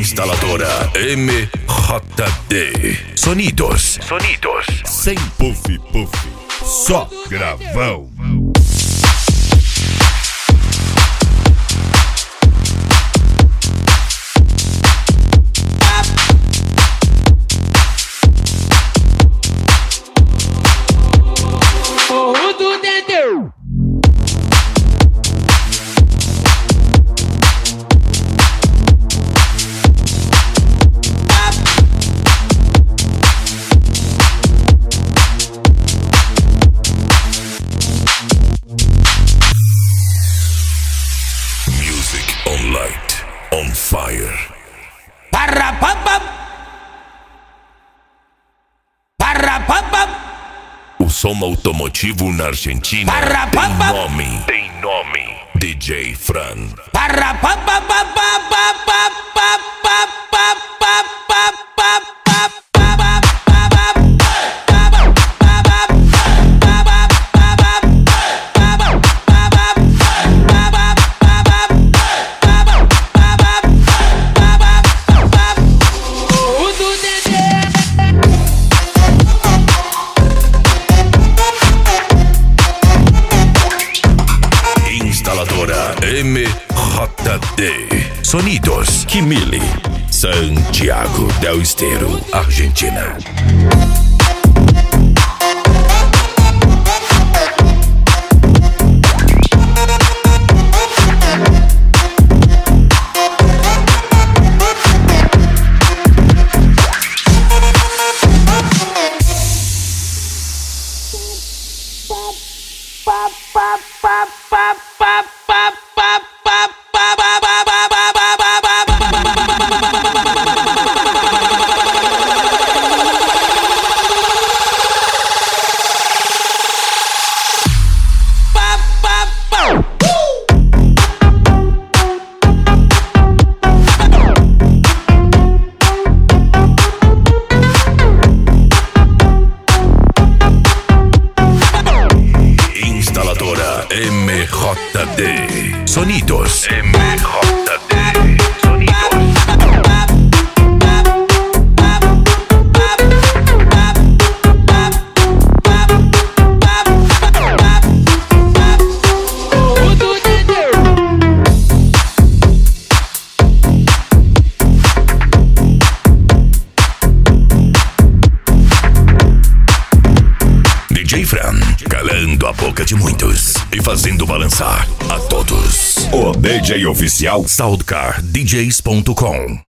Instaladora MJD. Sonidos. Sem puff, só gravão. On light, on fire. O som automotivo na Argentina tem nome. DJ Fran. Instaladora MJD. Sonidos Kimili, Santiago del Estero, Argentina. MJD. Sonidos MJD. DJ Fran, calando a boca de muitos e fazendo balançar a todos. O DJ oficial SoundcarDJs.com.